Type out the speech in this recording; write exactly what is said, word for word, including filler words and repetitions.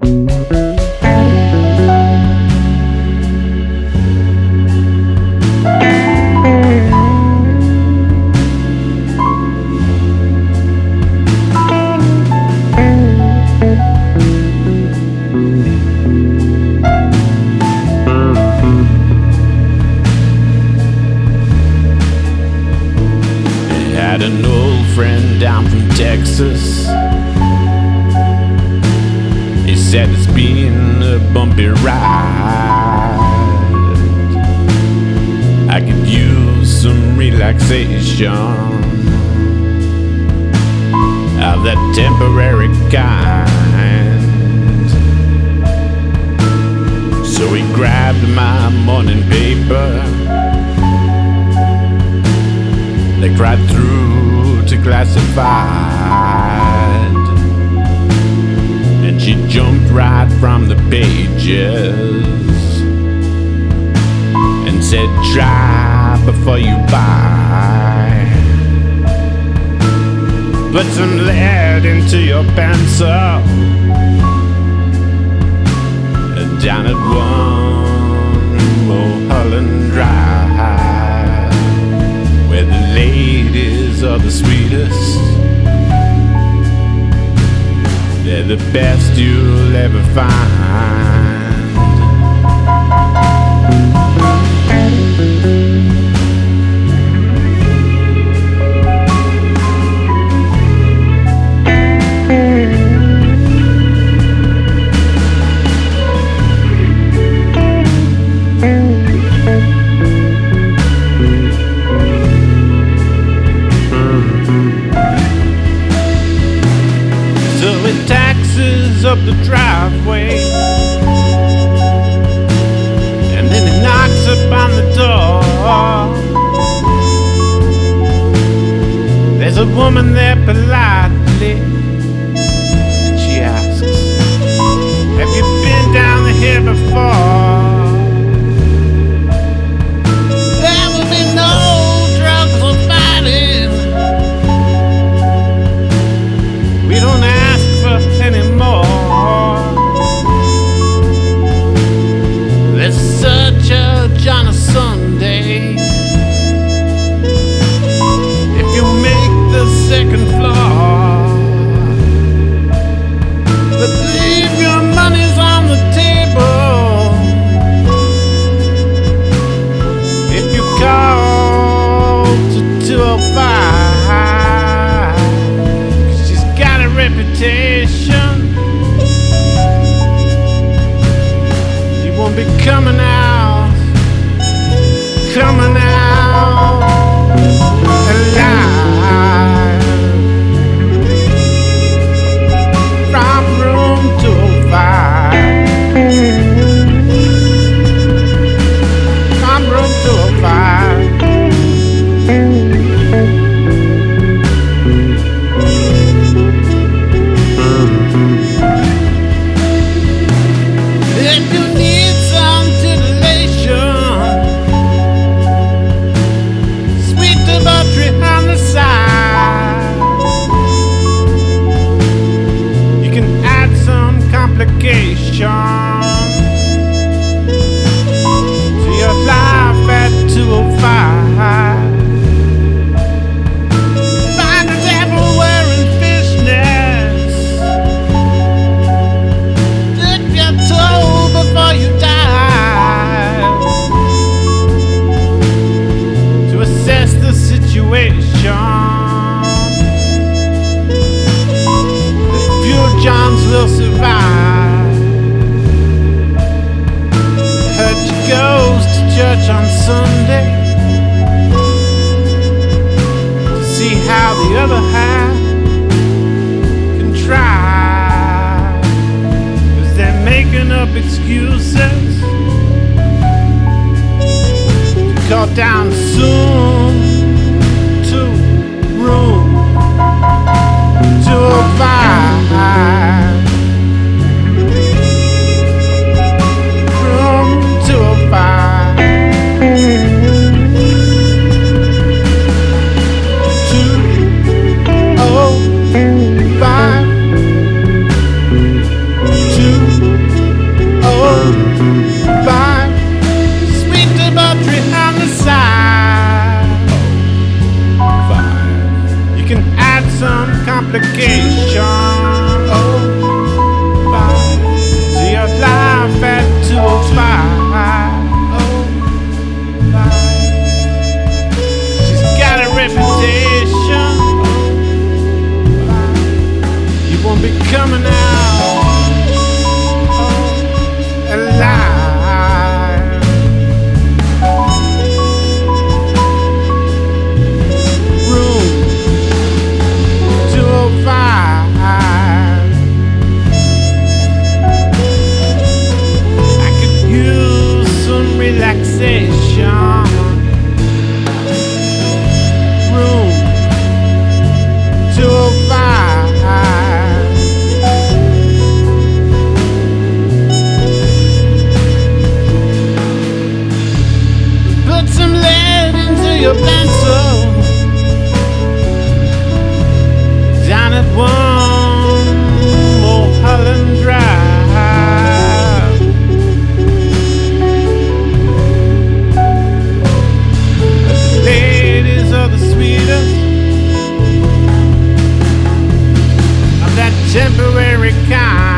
Had an old friend down from Texas. He said it's been a bumpy ride. I could use some relaxation of that temporary kind. So he grabbed my morning paper. They cried through to classified, and she jumped right from the pages and said, try before you buy. Put some lead into your pencil down at one Mulholland Drive, where the ladies are the sweetest. They're the best you'll ever find. Taxes up the driveway, and then he knocks upon the door. There's a woman there politely, and she asks, have you been down here before? There will be no drugs or fighting. We don't ask anymore. There's such a John a Sunday. If you make the second floor, but leave your monies on the table. If you call to two oh five, she's got a reputation. You won't be coming out, coming out alive from room two oh five, from room two oh five. If you need some titillation, sweet debauchery on the side, you can add some complication to your life at two oh five. Find the devil wearing fishnets, dip your toe before you die, to assess the situation. The few Johns will survive. Heard she goes to church on Sunday to see how the other half can try, 'cause they're making up excuses to go down soon to room two oh five. Room two oh five. two oh coming out alive. Room two oh five. I could use some relaxation. Room two oh five. Put some lead into your pencil down at one Mulholland Drive. The ladies are the sweetest of that temporary kind.